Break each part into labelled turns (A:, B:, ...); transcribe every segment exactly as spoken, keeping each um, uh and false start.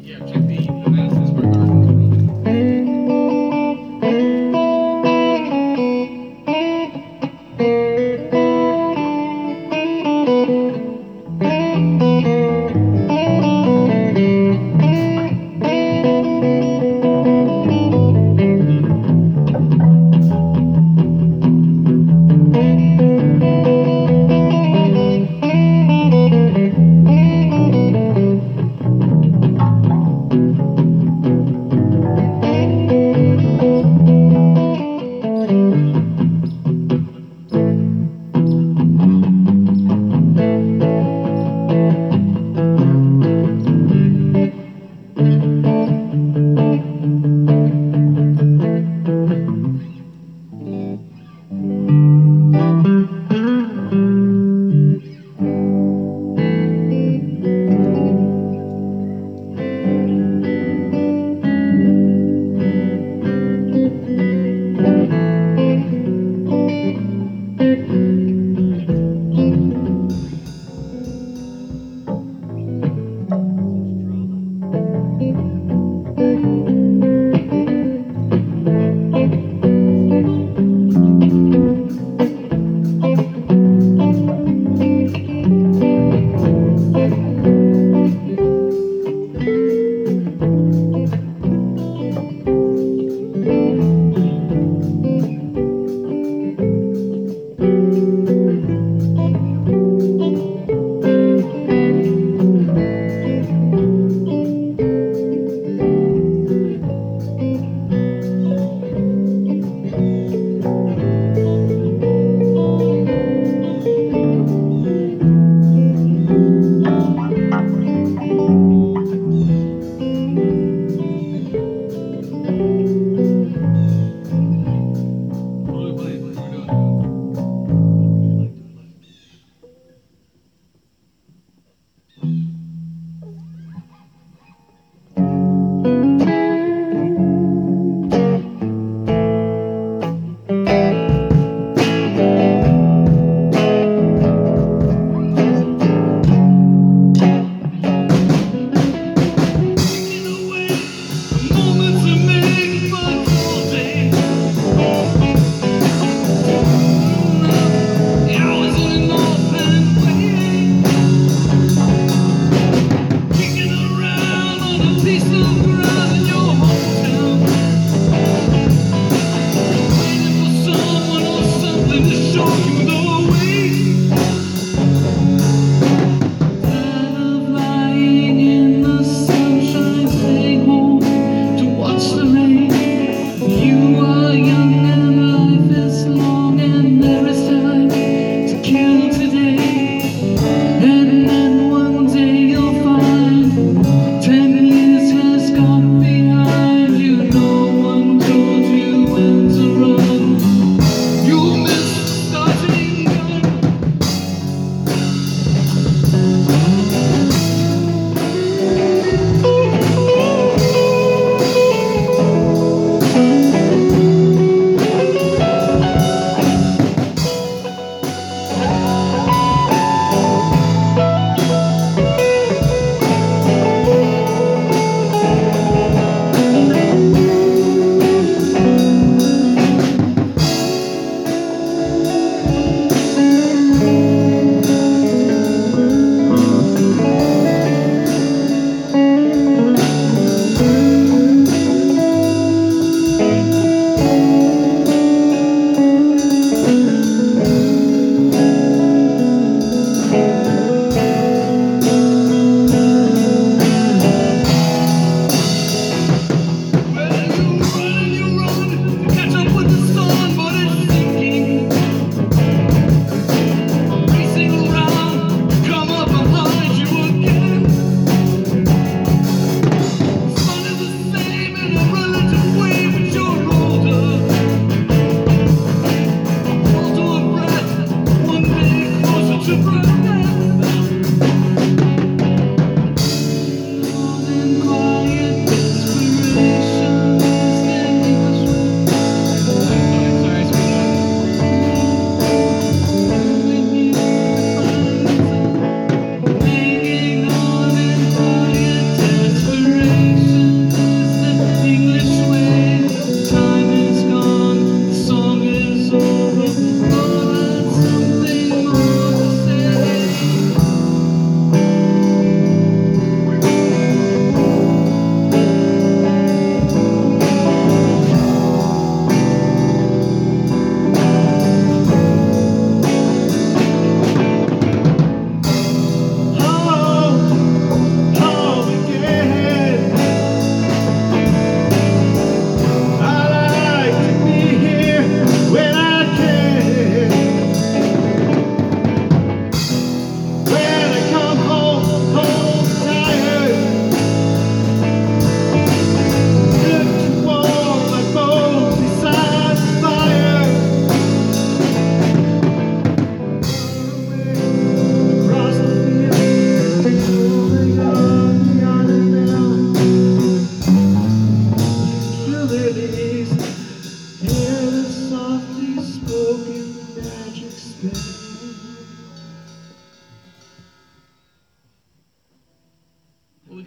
A: Yeah, check the analysis where Garfin's wrong.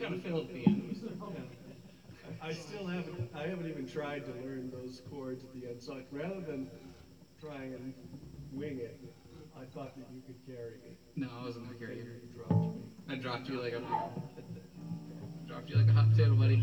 A: gotta fill at the end.
B: I still haven't, I haven't even tried to learn those chords at the end, so like, rather than try and wing it, I thought that you could carry me.
A: No, I wasn't gonna carry
B: And
A: you.
B: you dropped me.
A: I dropped you like a dropped you like a hot potato, buddy.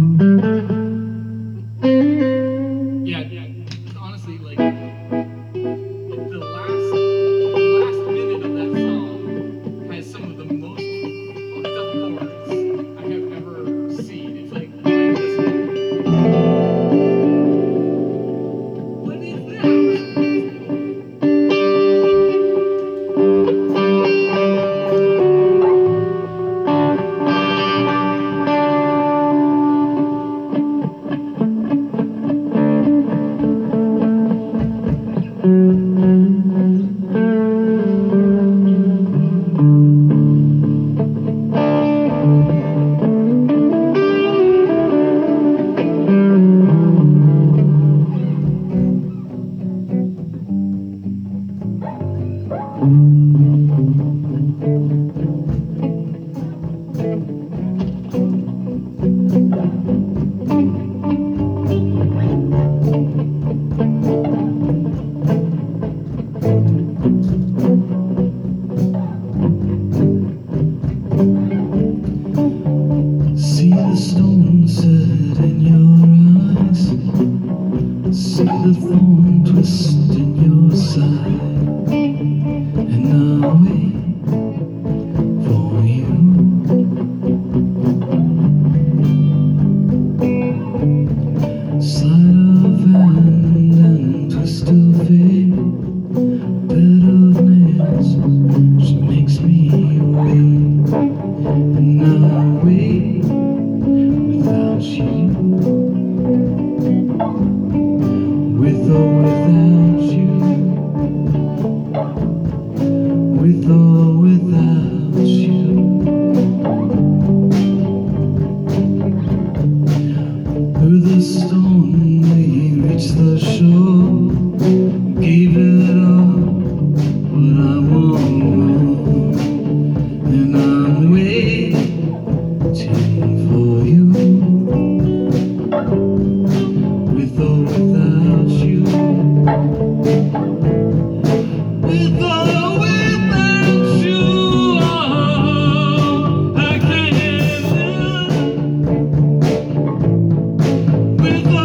A: Yeah, yeah. Honestly, like the last the last minute of that song has some of the most fucked up chords I have ever seen. It's like, listen. What is that?
C: See the stone set in your eyes. See the thorn twist in your side. And I'll wait for you. Sleight of hand and twist of fate. Bed of nails, she makes me wait. And I'll wait without you, with or without you, with or without you. Through the storm we reached the shore, gave it all, but I want more, and I'm waiting for you, with or without you, with or without you. Oh, I can't live with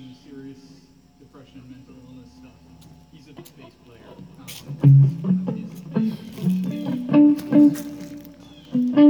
A: some serious depression and mental illness stuff. He's a bass player. Um, he's, he's,